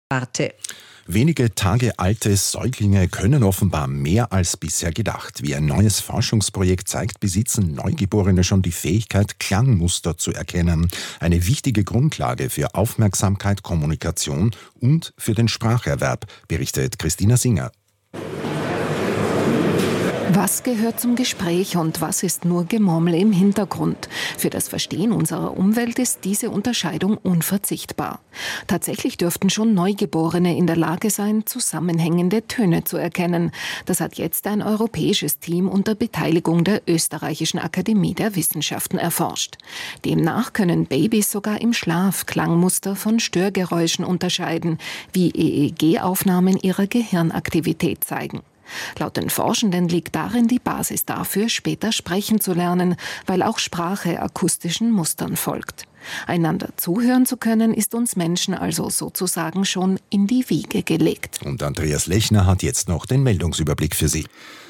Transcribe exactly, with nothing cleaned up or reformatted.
Warte. Wenige Tage alte Säuglinge können offenbar mehr als bisher gedacht. Wie ein neues Forschungsprojekt zeigt, besitzen Neugeborene schon die Fähigkeit, Klangmuster zu erkennen. Eine wichtige Grundlage für Aufmerksamkeit, Kommunikation und für den Spracherwerb, berichtet Christina Singer. Was gehört zum Gespräch und was ist nur Gemurmel im Hintergrund? Für das Verstehen unserer Umwelt ist diese Unterscheidung unverzichtbar. Tatsächlich dürften schon Neugeborene in der Lage sein, zusammenhängende Töne zu erkennen. Das hat jetzt ein europäisches Team unter Beteiligung der Österreichischen Akademie der Wissenschaften erforscht. Demnach können Babys sogar im Schlaf Klangmuster von Störgeräuschen unterscheiden, wie E E G-Aufnahmen ihrer Gehirnaktivität zeigen. Laut den Forschenden liegt darin die Basis dafür, später sprechen zu lernen, weil auch Sprache akustischen Mustern folgt. Einander zuhören zu können, ist uns Menschen also sozusagen schon in die Wiege gelegt. Und Andreas Lechner hat jetzt noch den Meldungsüberblick für Sie.